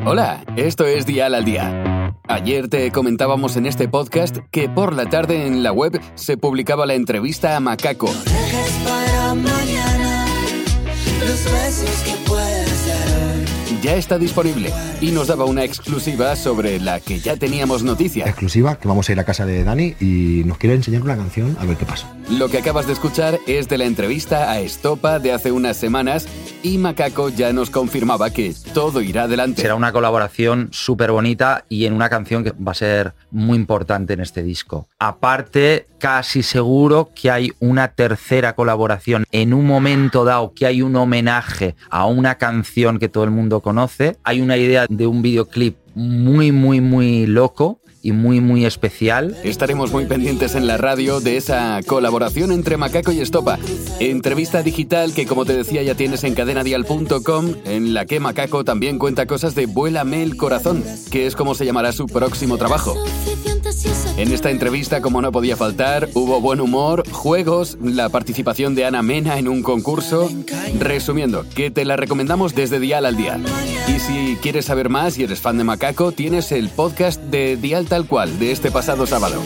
Hola, esto es Dial al Día. Ayer te comentábamos en este podcast que por la tarde en la web se publicaba la entrevista a Macaco. No dejes para mañana los besos que puedas dar hoy. Ya está disponible y nos daba una exclusiva sobre la que ya teníamos noticia. Exclusiva, que vamos a ir a casa de Dani y nos quiere enseñar una canción, a ver qué pasa. Lo que acabas de escuchar es de la entrevista a Estopa de hace unas semanas y Macaco ya nos confirmaba que todo irá adelante. Será una colaboración súper bonita y en una canción que va a ser muy importante en este disco. Aparte, casi seguro que hay una tercera colaboración. En un momento dado que hay un homenaje a una canción que todo el mundo conoce, hay una idea de un videoclip muy loco y muy especial. Estaremos muy pendientes en la radio de esa colaboración entre Macaco y Estopa. Entrevista digital que, como te decía, ya tienes en cadenadial.com, en la que Macaco también cuenta cosas de Vuélame el corazón, que es como se llamará su próximo trabajo. En esta entrevista, como no podía faltar, hubo buen humor, juegos, la participación de Ana Mena en un concurso. Resumiendo, que te la recomendamos desde Dial al Día. Y si quieres saber más y eres fan de Macaco, tienes el podcast de Dial Tal Cual, de este pasado sábado.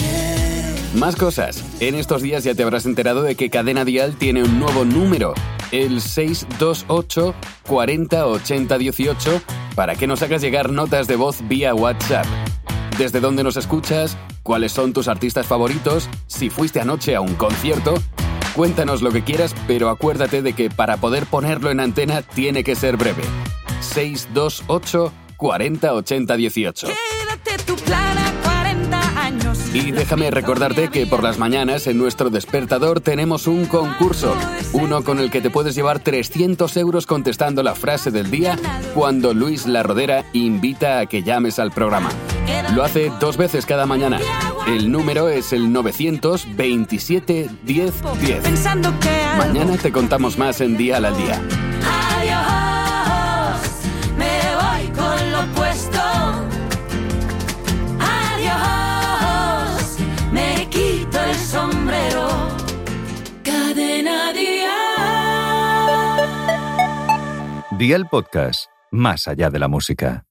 Más cosas. En estos días ya te habrás enterado de que Cadena Dial tiene un nuevo número, el 628 40 80 18, para que nos hagas llegar notas de voz vía WhatsApp. ¿Desde dónde nos escuchas? ¿Cuáles son tus artistas favoritos? Si fuiste anoche a un concierto. Cuéntanos lo que quieras, pero acuérdate de que para poder ponerlo en antena tiene que ser breve. 628 40 80 18. Quédate tu plan a 40 años. Y déjame recordarte que por las mañanas en nuestro despertador tenemos un concurso. Uno con el que te puedes llevar 300 euros contestando la frase del día cuando Luis La Rodera invita a que llames al programa. Lo hace 2 veces cada mañana. El número es el 927 10 10. Mañana te contamos más en Dial al Día. Adiós, me voy con lo opuesto. Adiós, me quito el sombrero. Cadena Dial. Dial Podcast, más allá de la música.